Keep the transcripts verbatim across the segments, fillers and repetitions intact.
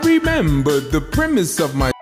Remember the premise of my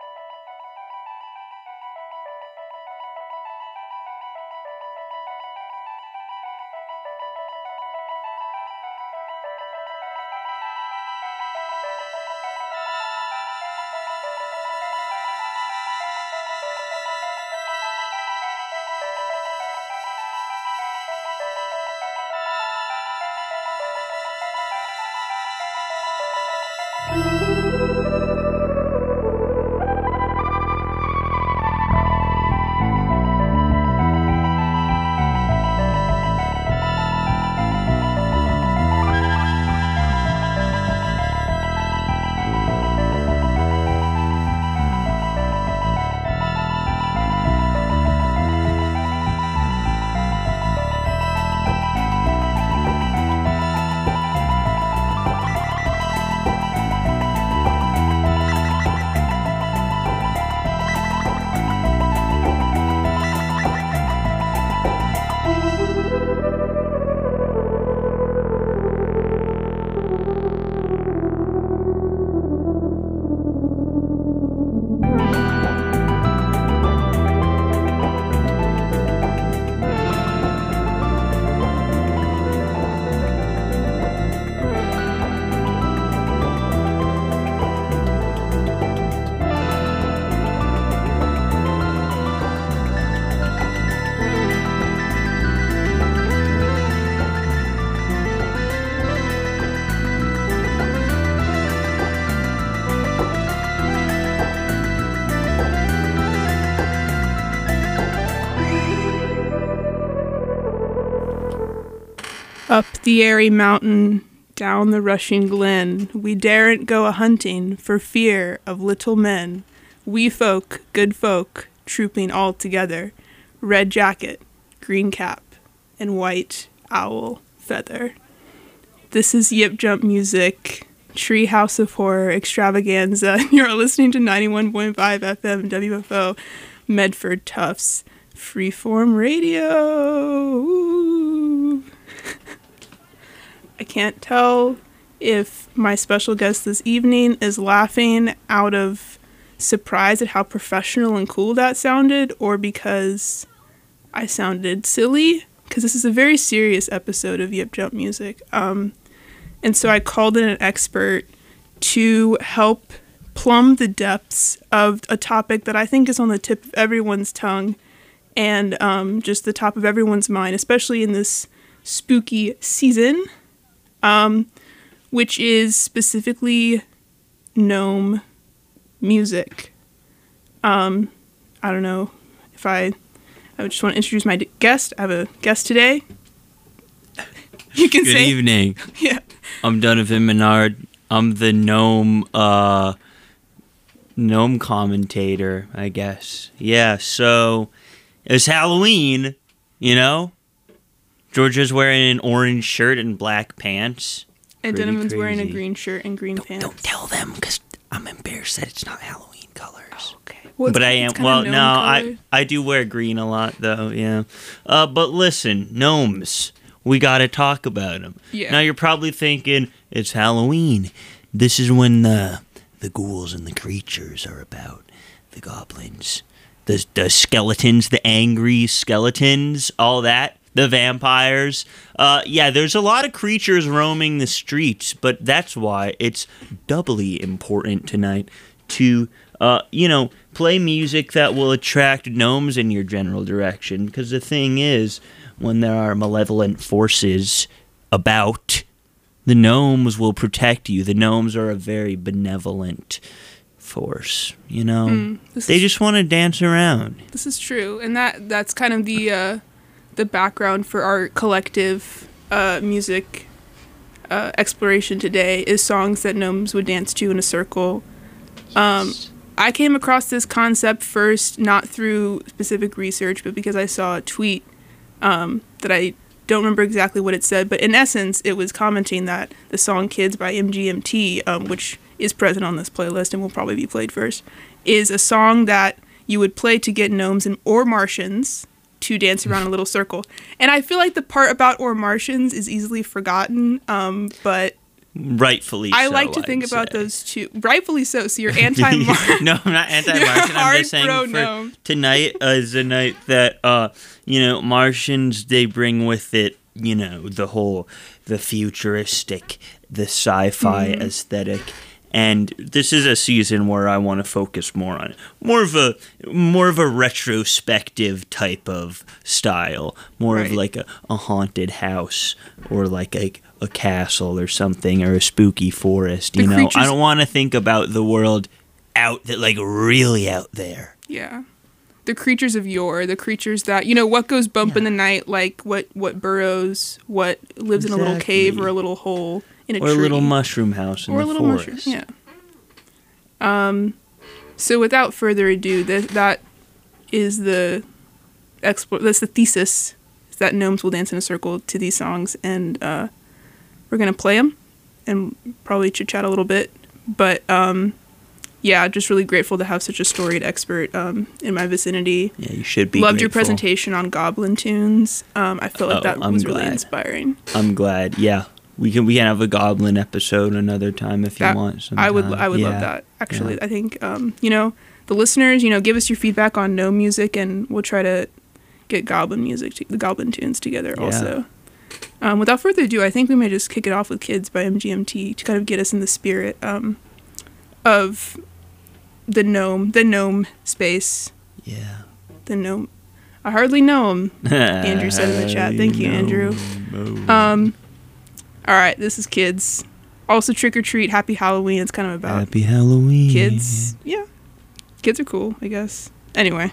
Up the airy mountain, down the rushing glen, we daren't go a-hunting for fear of little men. We folk, good folk, trooping all together, red jacket, green cap, and white owl feather. This is Yip Jump Music, Treehouse of Horror Extravaganza. You're listening to ninety-one point five F M W F O, Medford Tufts, Freeform Radio. Ooh. I can't tell if my special guest this evening is laughing out of surprise at how professional and cool that sounded, or because I sounded silly, because this is a very serious episode of Yip Jump Music. Um, and so I called in an expert to help plumb the depths of a topic that I think is on the tip of everyone's tongue and um, just the top of everyone's mind, especially in this spooky season. Um, which is specifically gnome music. Um, I don't know if I, I just want to introduce my d- guest. I have a guest today. You can Good say. Good evening. Yeah. I'm Donovan Menard. I'm the gnome, uh, gnome commentator, I guess. Yeah, so it's Halloween, you know? Georgia's wearing an orange shirt and black pants. And Pretty Donovan's crazy. wearing a green shirt and green don't, pants. Don't tell them, because I'm embarrassed that it's not Halloween colors. Oh, okay. Well, but I am, well, no, I, I do wear green a lot, though, yeah. Uh, but listen, gnomes, we gotta talk about them. Yeah. Now you're probably thinking, it's Halloween. This is when the, the ghouls and the creatures are about. The goblins, the, the skeletons, the angry skeletons, all that. The vampires. Uh, yeah, there's a lot of creatures roaming the streets, but that's why it's doubly important tonight to, uh, you know, play music that will attract gnomes in your general direction. Because the thing is, when there are malevolent forces about, the gnomes will protect you. The gnomes are a very benevolent force, you know? Mm, they is, just want to dance around. This is true, and that that's kind of the... Uh the background for our collective uh, music uh, exploration today is songs that gnomes would dance to in a circle. Um, I came across this concept first, not through specific research, but because I saw a tweet um, that I don't remember exactly what it said, but in essence, it was commenting that the song Kids by M G M T, um, which is present on this playlist and will probably be played first, is a song that you would play to get gnomes and or Martians to dance around a little circle. And I feel like the part about or Martians is easily forgotten, um, but Rightfully I so, like to think I'd about say. those two. Rightfully so. So you're anti-Martian. No, I'm not anti-Martian. I'm hard just saying pro for gnome. tonight uh, is a night that, uh, you know, Martians, they bring with it, you know, the whole, the futuristic, the sci-fi Mm. aesthetic. And this is a season where I want to focus more on more of a more of a retrospective type of style, more Right. of like a, a haunted house or like a, a castle or something, or a spooky forest. You The know, creatures- I don't want to think about the world out that like really out there. Yeah. The creatures of yore, the creatures that, you know, what goes bump in the night, like what, what burrows, what lives in a little cave Exactly. or a little hole in a Or a tree. little mushroom house in or the a little forest. mushroom. Yeah. Um, so without further ado, that that is the expo- That's the thesis. Is that gnomes will dance in a circle to these songs, and uh, we're gonna play them and probably chit chat a little bit. But um, yeah, just really grateful to have such a storied expert um, in my vicinity. Yeah, you should be. Loved your grateful. presentation on Goblin tunes. Um, I felt like Oh, that I'm was really glad. inspiring. I'm glad. Yeah, we can we can have a goblin episode another time if you That- want. Sometime. I would I would love Yeah. that. Actually, yeah. I think um, you know, the listeners, you know, give us your feedback on no music, and we'll try to get goblin music, to, the goblin tunes together. Yeah. Also, um, without further ado, I think we may just kick it off with "Kids" by M G M T to kind of get us in the spirit um, of the gnome, the gnome space, Yeah. the gnome. I hardly know him. Andrew said in the chat. Thank you, Andrew. Um, all right, this is "Kids." Also, trick or treat, happy Halloween. It's kind of about Happy Halloween, kids. Yeah. Kids are cool, I guess. Anyway.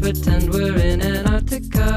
pretend we're in Antarctica.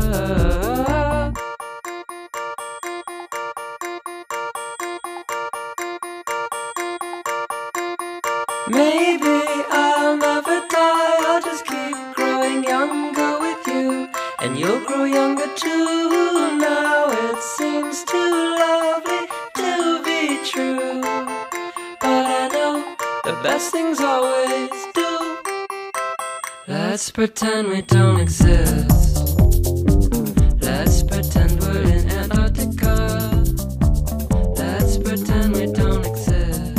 Maybe I'll never die, I'll just keep growing younger with you, and you'll grow younger too. Now it seems too lovely to be true, but I know the best things always do. Let's pretend we don't exist. Let's pretend we're in Antarctica. Let's pretend we don't exist.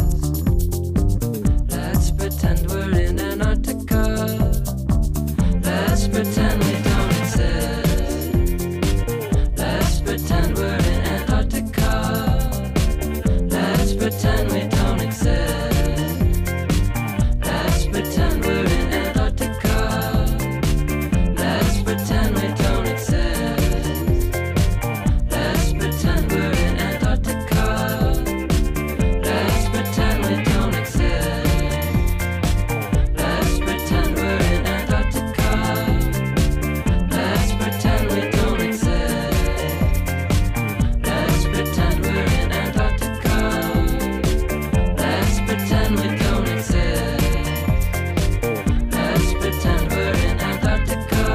Let's pretend we're in Antarctica. Let's pretend we don't exist. Let's pretend we're in Antarctica. Let's pretend we don't exist. Let's pretend we're in Antarctica. Let's pretend we don't exist. Let's pretend we're in Antarctica. Let's pretend we don't exist. Let's pretend we're in Antarctica. Let's pretend we don't exist. Let's pretend we're in Antarctica. Let's pretend we don't exist. Let's pretend we're in Antarctica.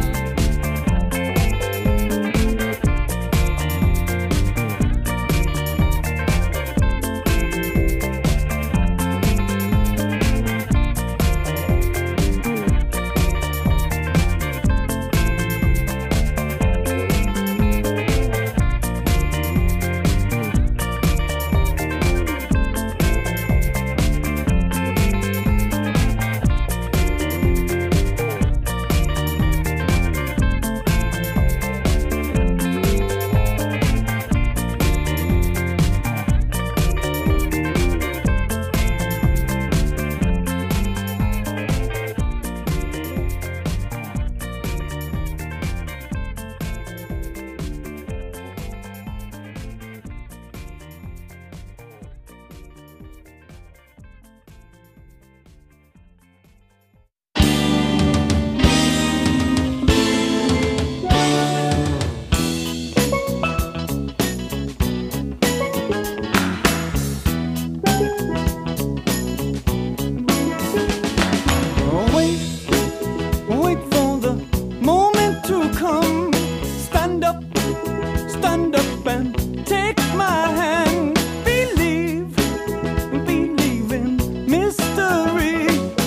Wait, wait for the moment to come. Stand up, stand up and take my hand. Believe, believe in mystery.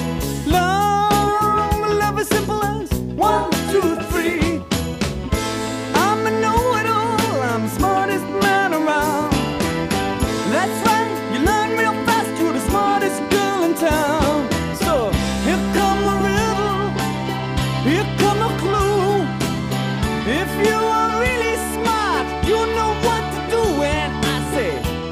Love, love is simple as one, two, three. I'm a know-it-all, I'm the smartest man around. That's right, you learn real fast, you're the smartest girl in town. So here come a riddle, here come a clue. If you are really smart, you know what to do. And I say,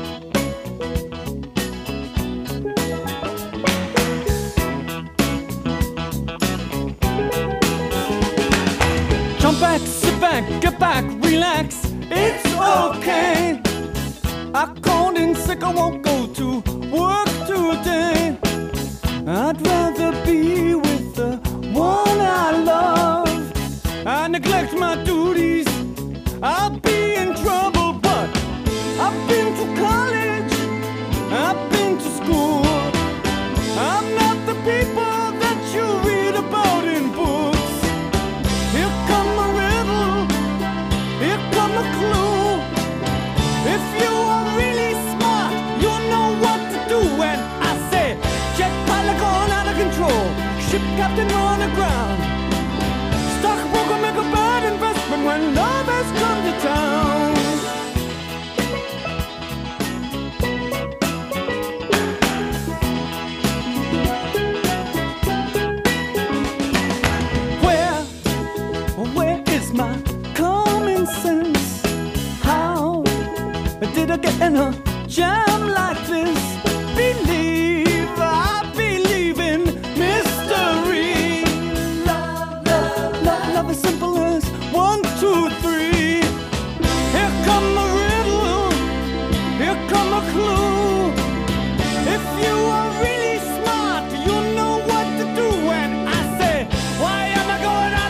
jump back, sit back, get back, relax. It's okay. I called in sick, I won't go to work today. I'd rather be with the one I love. I neglect my duties, I'll be in trouble. But I've been to college, I've been to school. I'm not the people that you read about in books. Here come a riddle, here come a clue. If you are really smart, you'll know what to do. And I say, jet pilot gone out of control, ship captain on the ground. Stockbroker make a bad investment when love has come to town. Where, where is my common sense? How did I get in a jam like this? Believe, I believe in mystery. Love, love, love, love is simple as one, two, three. Here come a riddle, here come a clue. If you are really smart, you know what to do. And I say, why am I going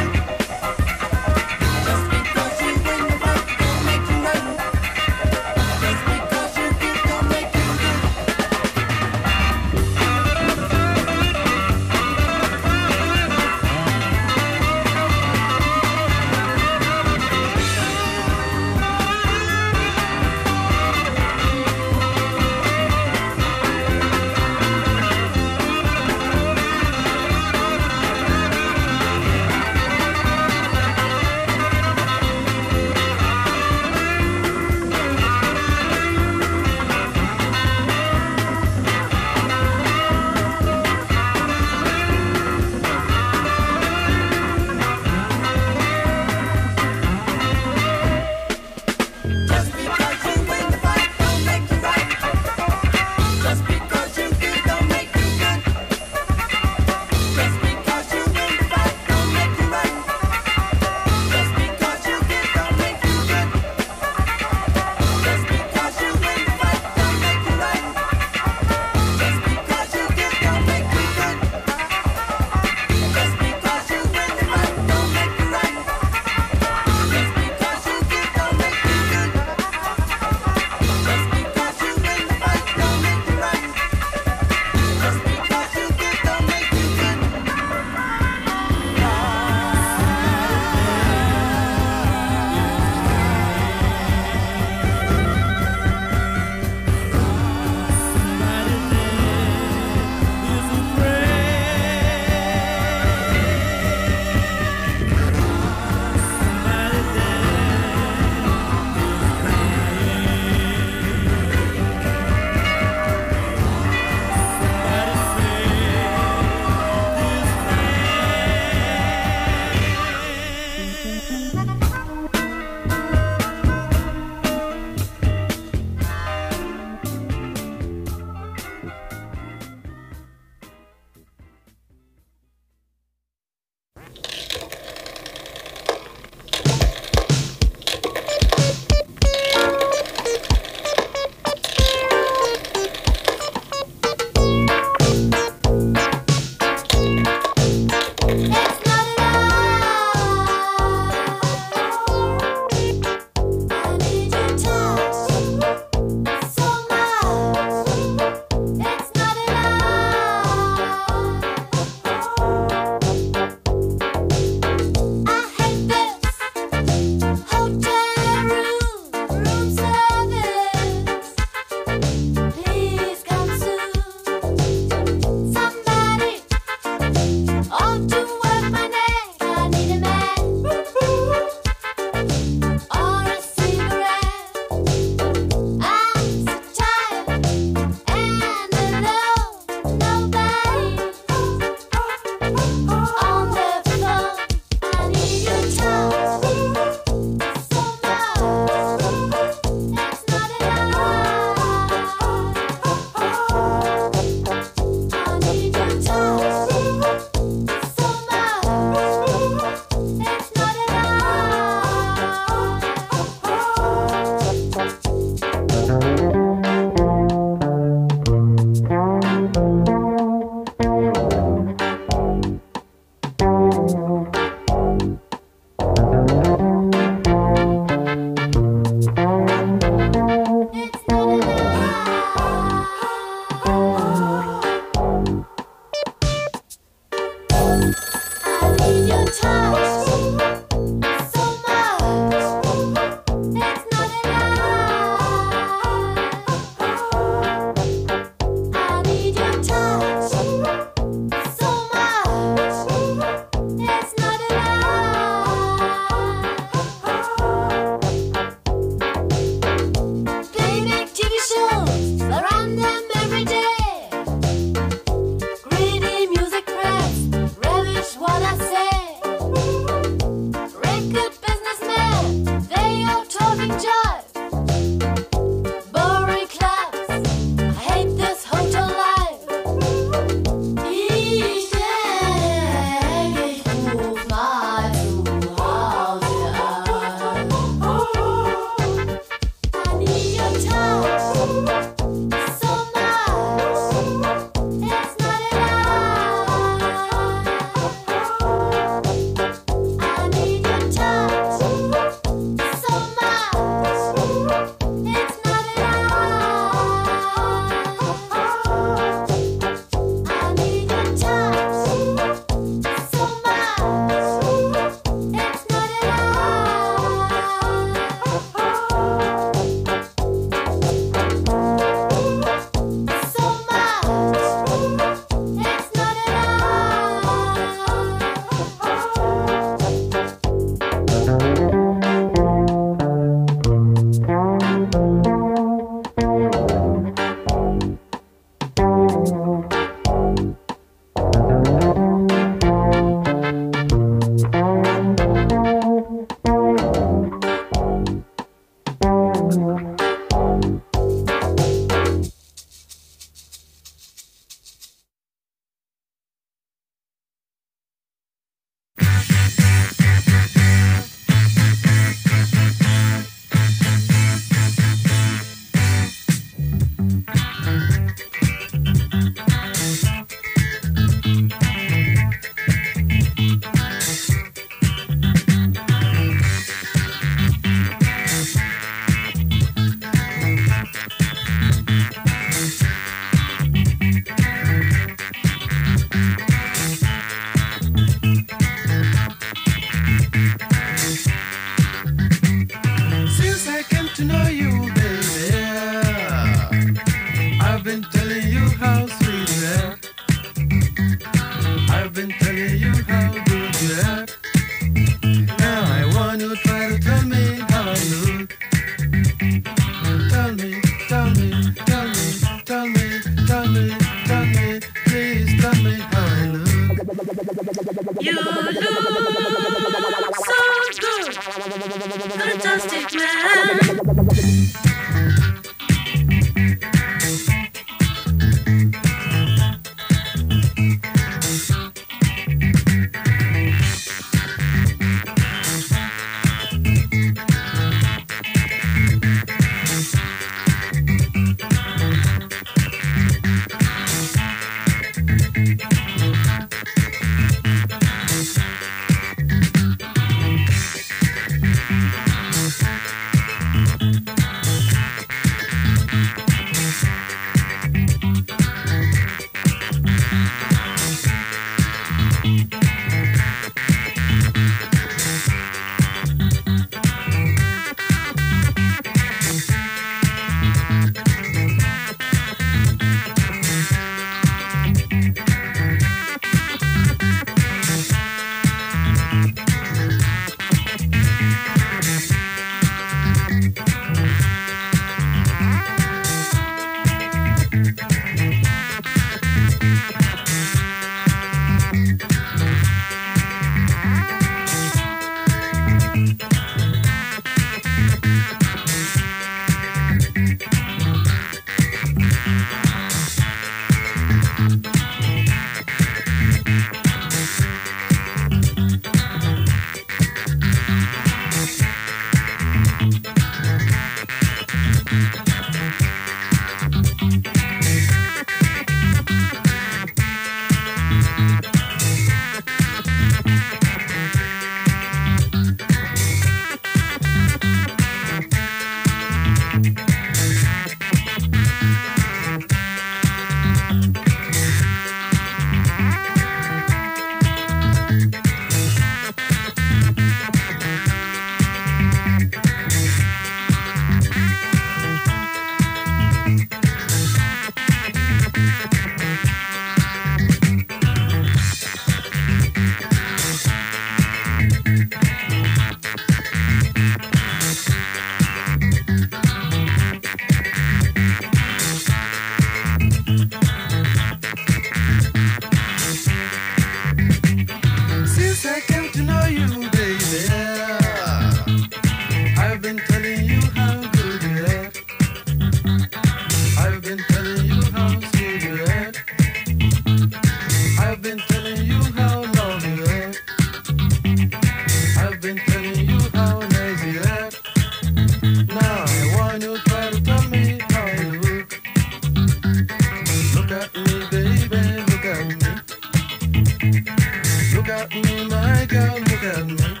at me, my girl, look at me.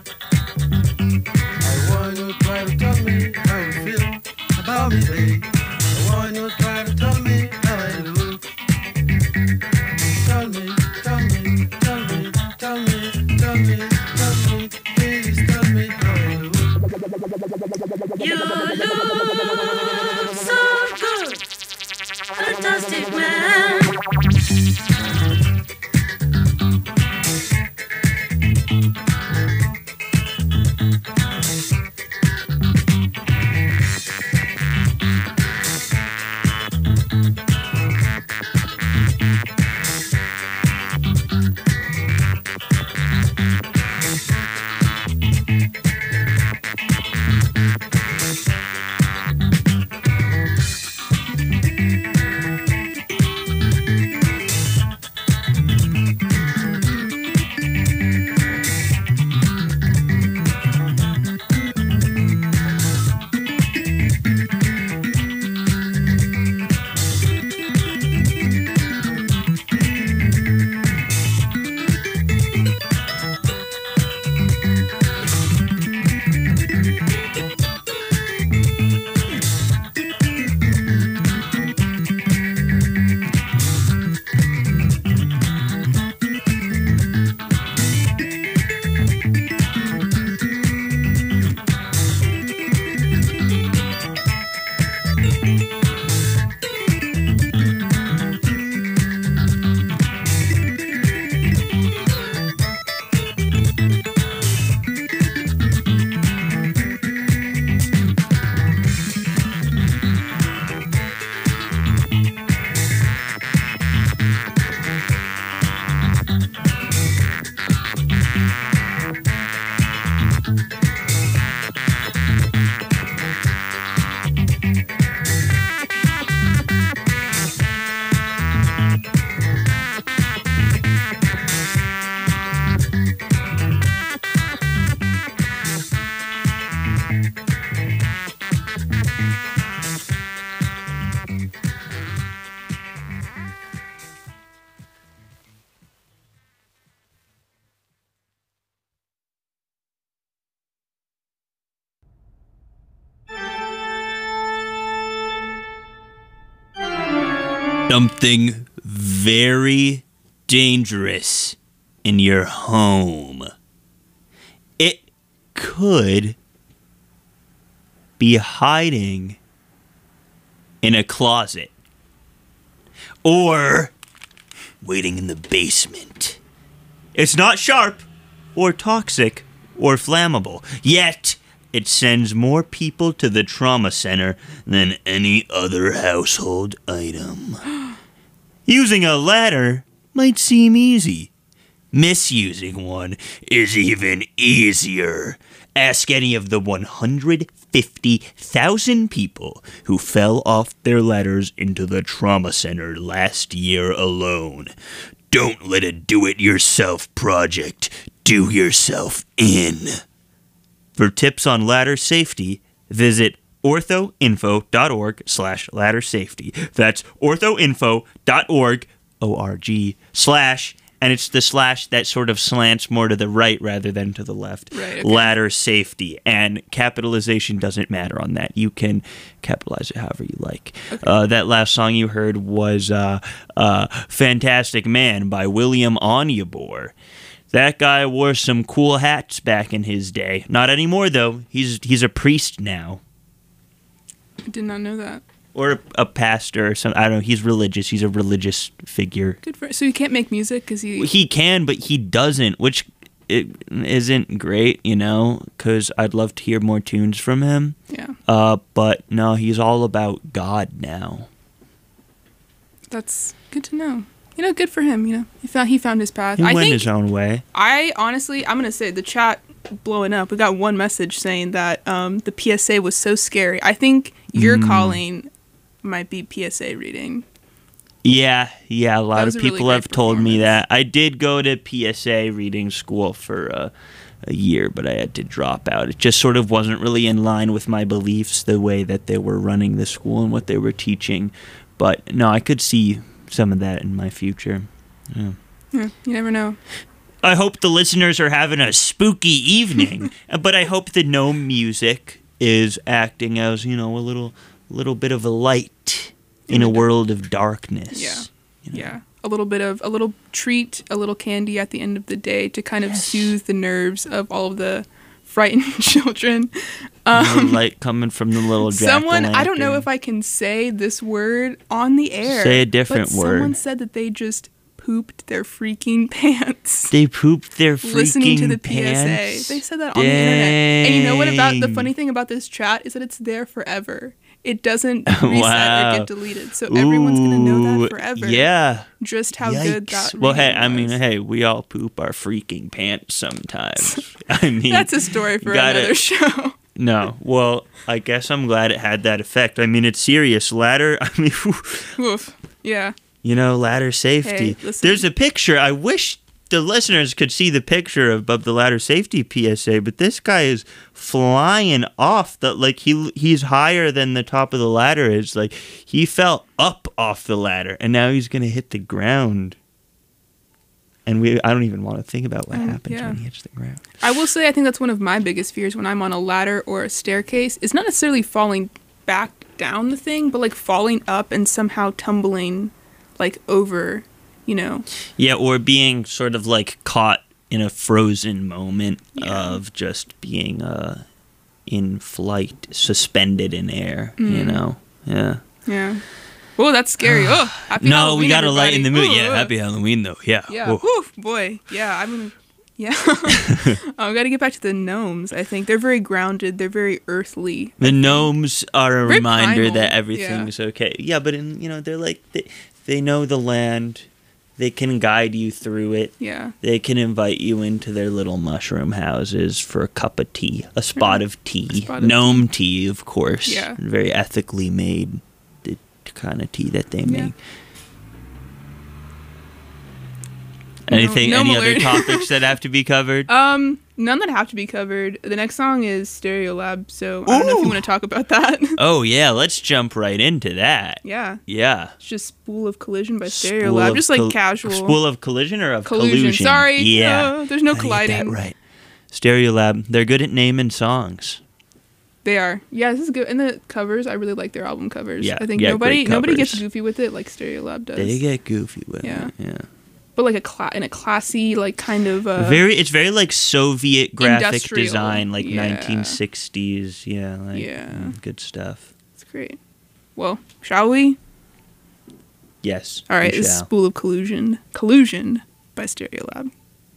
I want you to try to tell me how you feel about me, babe. I want you to try to tell me how I do. Tell me, tell me, tell me, tell me, tell me, tell me, please tell me how I do. You look so good, fantastic man. Something very dangerous in your home. It could be hiding in a closet or waiting in the basement. It's not sharp or toxic or flammable, yet it sends more people to the trauma center than any other household item. Using a ladder might seem easy. Misusing one is even easier. Ask any of the one hundred fifty thousand people who fell off their ladders into the trauma center last year alone. Don't let a do-it-yourself project do yourself in. For tips on ladder safety, visit orthoinfo.org slash ladder safety. That's orthoinfo.org, O R G, slash, and it's the slash that sort of slants more to the right rather than to the left. Right, okay. Ladder safety. And capitalization doesn't matter on that. You can capitalize it however you like. Okay. Uh, that last song you heard was uh, uh, Fantastic Man by William Onyebor. That guy wore some cool hats back in his day. Not anymore, though. He's he's a priest now. I did not know that. Or a, a pastor or something. I don't know. He's religious. He's a religious figure. Good for. So he can't make music because he. He can, but he doesn't, which it isn't great, you know. Because I'd love to hear more tunes from him. Yeah. Uh, but no, he's all about God now. That's good to know. You know, good for him. You know, he found he found his path. He I went think, his own way. I honestly, I'm gonna say the chat blowing up. We got one message saying that um, the P S A was so scary. I think your Mm. calling might be P S A reading. Yeah, yeah. A lot was of a really people great have told me performance. that. I did go to P S A reading school for uh, a year, but I had to drop out. It just sort of wasn't really in line with my beliefs, the way that they were running the school and what they were teaching. But no, I could see some of that in my future. Yeah. Yeah, you never know. I hope the listeners are having a spooky evening. But I hope the gnome music is acting as, you know, a little little bit of a light in a world of darkness. Yeah. You know? Yeah. A little bit of a little treat, a little candy at the end of the day to kind of Yes. soothe the nerves of all of the frightened children. A little Um, light coming from the little someone, I don't know jack-o'-lantern. if I can say this word on the air. Say a different but word. Someone said that they just pooped their freaking pants. They pooped their freaking Listening to the P S A. pants. They said that on the internet. And you know what about the Dang. funny thing about this chat is that it's there forever. It doesn't reset Wow. or get deleted. So everyone's going to know Ooh, that forever. Yeah. Just how good Yikes. that Well, hey, reading I mean, was. hey, we all poop our freaking pants sometimes. I mean, That's a story for gotta- another show. No. Well, I guess I'm glad it had that effect. I mean, it's serious. Ladder, I mean, whew, Oof. Yeah. you know, ladder safety. Hey, listen. There's a picture. I wish the listeners could see the picture of, of the ladder safety P S A, but this guy is flying off the, like, he he's higher than the top of the ladder is. Like, he fell up off the ladder, and now he's going to hit the ground. And we, I don't even want to think about what Mm, happens yeah. when he hits the ground. I will say I think that's one of my biggest fears when I'm on a ladder or a staircase. It's not necessarily falling back down the thing, but like falling up and somehow tumbling like over, you know. Yeah, or being sort of like caught in a frozen moment Yeah. of just being uh, in flight, suspended in air, you Mm. know? Yeah. Yeah. Oh, that's scary. Oh, happy No, Halloween, we got to lighten the mood. everybody. Yeah, Ooh, happy Halloween, though. Yeah. Yeah. Ooh. Whew, boy. Yeah. I'm gonna. Yeah. oh, I got to get back to the gnomes. I think they're very grounded. They're very earthly. The gnomes are a Very reminder primal, that everything's okay. Yeah, but in, you know, they're like they, they know the land. They can guide you through it. Yeah. They can invite you into their little mushroom houses for a cup of tea, a spot of tea, spot of gnome tea, of course. Yeah. Very ethically made, the kind of tea that they Yeah. make. Anything? no any other alert. topics that have to be covered? Um, none that have to be covered. The next song is Stereolab, so I don't know if you Ooh. want to talk about that. Oh yeah, let's jump right into that. yeah. Yeah. It's just Spool of Collision by Spool Stereolab. of Just like col- casual. Spool of collision or of Collusion. collusion? Sorry. Yeah. Uh, there's no Gotta get that colliding. right. Stereolab, they're good at naming songs. They are. Yeah, this is good. And the covers, I really like their album covers. Yeah, I think yeah, nobody great nobody gets covers. goofy with it like Stereolab does. They get goofy with Yeah. it. Yeah. but like a cla- in a classy, like kind of uh, Very it's very like Soviet graphic Industrial, design, like yeah. nineteen sixties. Yeah, like Yeah. mm, good stuff. It's great. Well, shall we? Yes. All right, we this is shall. Spool of Collusion. Collusion by Stereolab.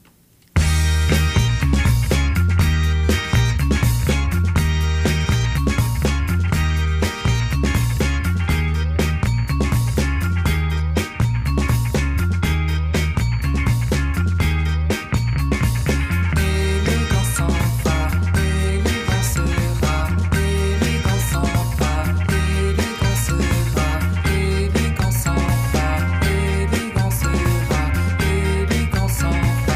Élégant sans pas, élégant sera, élégant sans pas, élégant sera, élégant sans pas, élégant sera, élégant sans pas.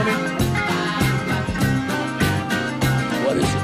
What is it?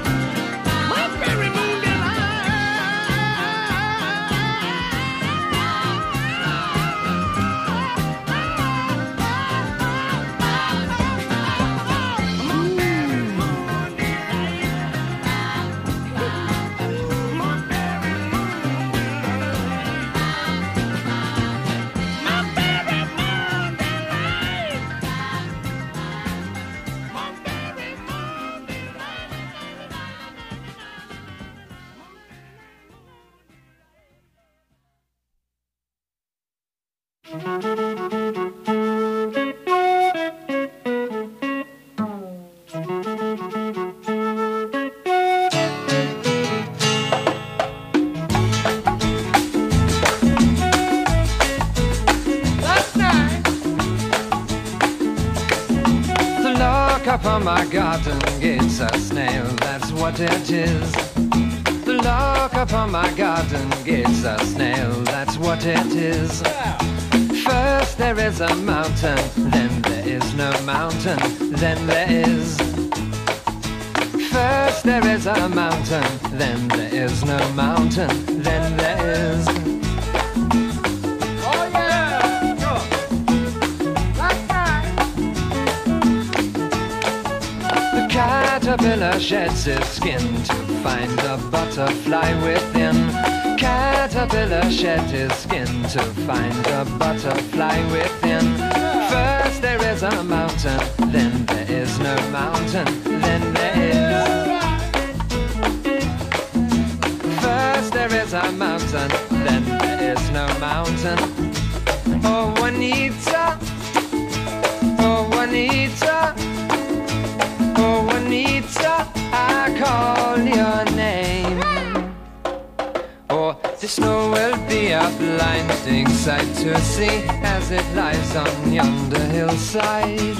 Upon my garden gates a snail, that's what it is. The lock upon my garden gates a snail, that's what it is. First there is a mountain, then there is no mountain, then there is. First there is a mountain, then there is no mountain, then there is. Oh yeah! Go. Last time. The caterpillar sheds his skin to find a butterfly within. Caterpillar sheds his skin to find a butterfly within. First there is a mountain, then there is no mountain, then there is. First there is a mountain, then there is no mountain. Oh Juanita, oh Juanita, oh Juanita, I call your name. Oh, the snow will be a blinding sight to see as it lies on yonder hillside.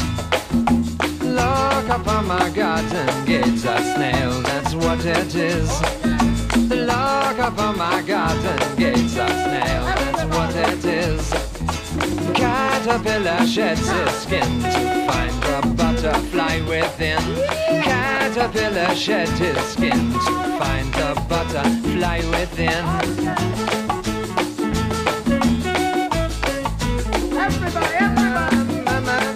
Look upon my garden gates a snail, that's what it is. Look upon my garden gates a snail, that's what it is. Caterpillar sheds his skin to find a butterfly within. Caterpillar sheds his skin to find a butterfly within. Everybody, everybody, mama.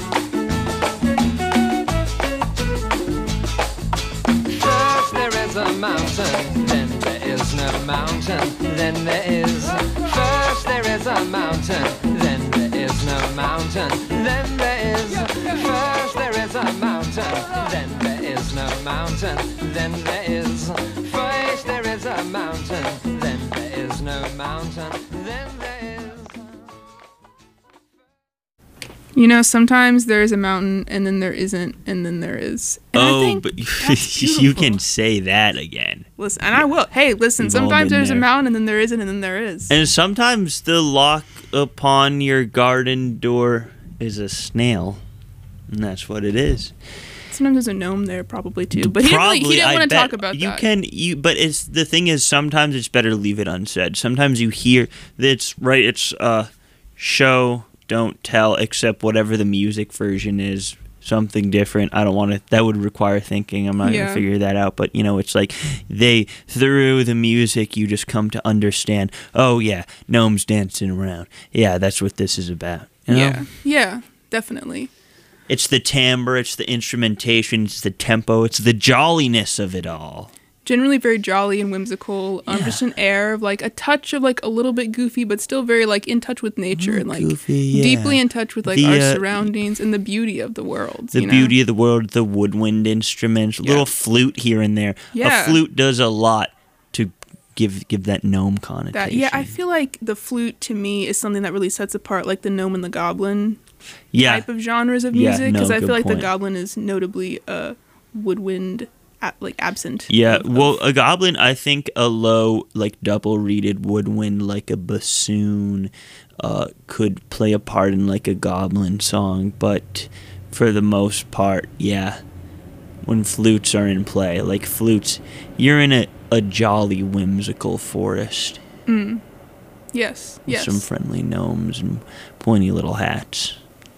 First there is a mountain, then there is no mountain, then there is. First there is a mountain, then there is no mountain, then there is. First there is a mountain, then there is no mountain, then there is. First there is a mountain, then there is no mountain, then there is. You know, sometimes there is a mountain and then there isn't, and then there is. And I Oh, think but that's you beautiful. can say that again. Listen, and I will. Hey, listen, We've all sometimes been there's there. a mountain and then there isn't, and then there is. And sometimes the lock upon your garden door is a snail. And that's what it is. Sometimes there's a gnome there probably too. But he didn't, really, he didn't I want to bet talk about you that. can you but it's the thing is sometimes it's better to leave it unsaid. Sometimes you hear it's right it's uh show don't tell, except whatever the music version is, something different. I don't want to that would require thinking. I'm not Yeah. going to figure that out, but you know, it's like they through the music you just come to understand, oh yeah, gnomes dancing around. Yeah, that's what this is about. You know? Yeah. Yeah, definitely. It's the timbre, it's the instrumentation, it's the tempo, it's the jolliness of it all. Generally very jolly and whimsical. Um, Yeah. Just an air of like a touch of like a little bit goofy, but still very like in touch with nature and like goofy, yeah. deeply in touch with like The, our uh, surroundings and the beauty of the world. The you know? beauty of the world, the woodwind instruments, Yeah. little flute here and there. Yeah. A flute does a lot to give give that gnome connotation. That, yeah, I feel like the flute to me is something that really sets apart like the gnome and the goblin yeah. type of genres of Yeah, music, because no, I good feel like point. the goblin is notably uh, woodwind, a- like absent. Yeah, of- well, of- a goblin, I think a low, like double reeded woodwind, like a bassoon, uh, could play a part in like a goblin song, but for the most part, yeah, when flutes are in play, like flutes, you're in a, a jolly, whimsical forest. mm. Yes, With yes. some friendly gnomes and pointy little hats.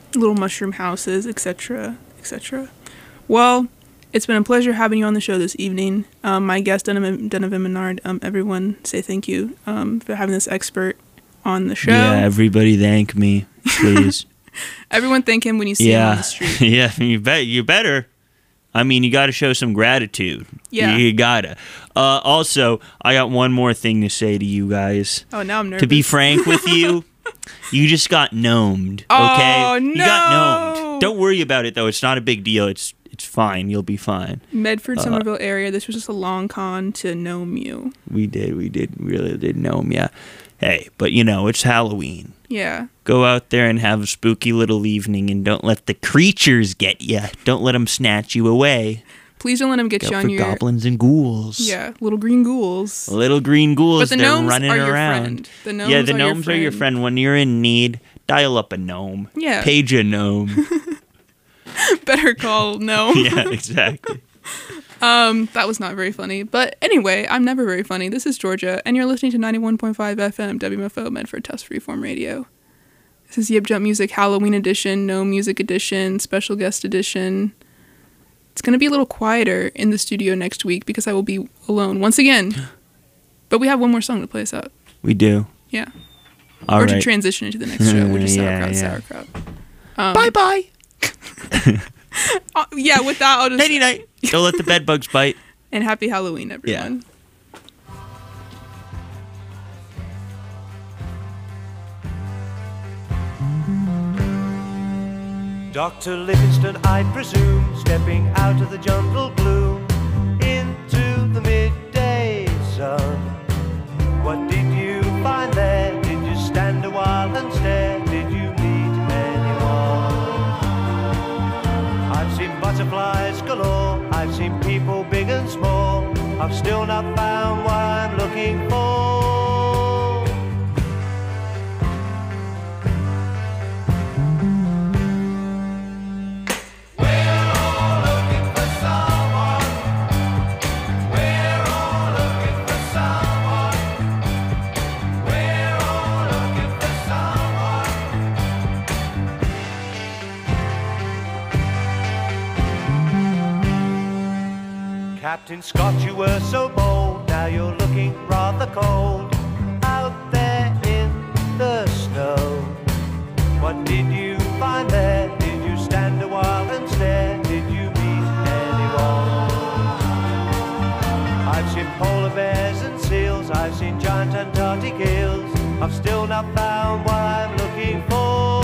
little mushroom houses, et cetera, et cetera. Well, it's been a pleasure having you on the show this evening. Um, my guest, Donovan, Donovan Menard, um, everyone say thank you um, for having this expert on the show. Yeah, everybody thank me, please. Everyone thank him when you see yeah. him on the street. Yeah, you bet. You better. I mean, you got to show some gratitude. Yeah. You, you gotta. Uh, also, I got one more thing to say to you guys. Oh, now I'm nervous. To be frank with you, you just got gnomed. Okay? Oh, You no. got gnomed. Don't worry about it, though. It's not a big deal. It's it's fine. You'll be fine. Medford, Uh, Somerville area. This was just a long con to gnome you. We did. We did. We really did gnome, yeah. Hey, but you know, it's Halloween. Yeah. Go out there and have a spooky little evening, and don't let the creatures get you. Don't let them snatch you away. Please don't let him get Go you on for your... goblins and ghouls. Yeah, little green ghouls. Little green ghouls, But the they're gnomes running are your around. friend. The gnomes yeah, the are your gnomes are your friend. friend. When you're in need, dial up a gnome. Yeah. Page a gnome. Better call gnome. Yeah, exactly. Um, that was not very funny. But anyway, I'm never very funny. This is Georgia, and you're listening to ninety-one point five F M, W M F O, Medford Test Freeform Radio. This is Yip Jump Music Halloween Edition, No Music Edition, Special Guest Edition. It's going to be a little quieter in the studio next week because I will be alone once again. But we have one more song to play us out. We do. Yeah. All or right. to transition into the next show, which is Yeah, Sauerkraut, yeah. Sauerkraut. Um, Bye-bye. uh, yeah, with that, I'll just... Nighty-night. Don't let the bed bugs bite. And happy Halloween, everyone. Doctor Livingston, I presume, stepping out of the jungle gloom into the midday sun. What did you find there? Did you stand a while and stare? Did you meet anyone? I've seen butterflies galore, I've seen people big and small. I've still not found what I'm looking for. Captain Scott, you were so bold, now you're looking rather cold out there in the snow. What did you find there? Did you stand a while and stare? Did you meet anyone? I've seen polar bears and seals, I've seen giant Antarctic eels. I've still not found what I'm looking for.